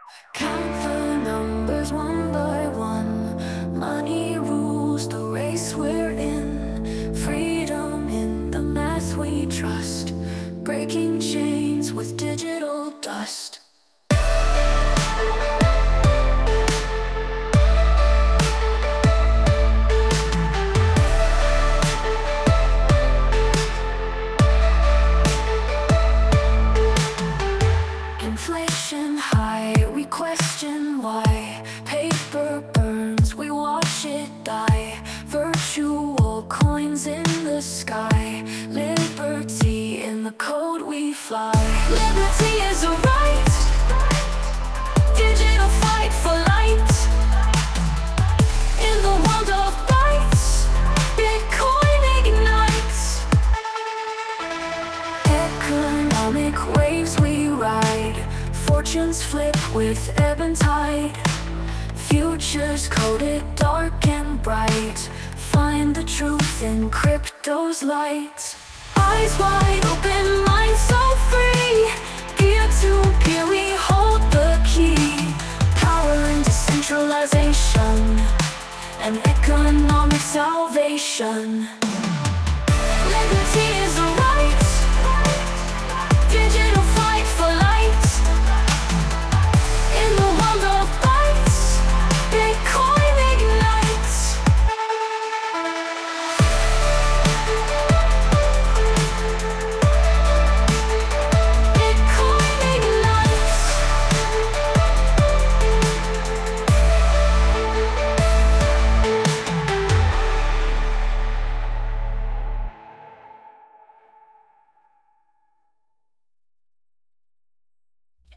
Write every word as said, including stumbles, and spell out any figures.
Count the numbers one by one. Money rules the race we're in. Freedom in the math we trust. Breaking chains with digital dust. Inflation high, we question why. Paper burns, we watch it die. Virtual coins in the sky. Liberty in the code we fly. Liberty is a right. Digital fight for light. In the world of bytes, Bitcoin ignites. Economic waves we ride. Fortunes flip with ebb and tide. Futures coded dark and bright. Find the truth in crypto's light. Eyes wide open, mind so free. Peer to peer we hold the key. Power in decentralization and economic salvation. Liberty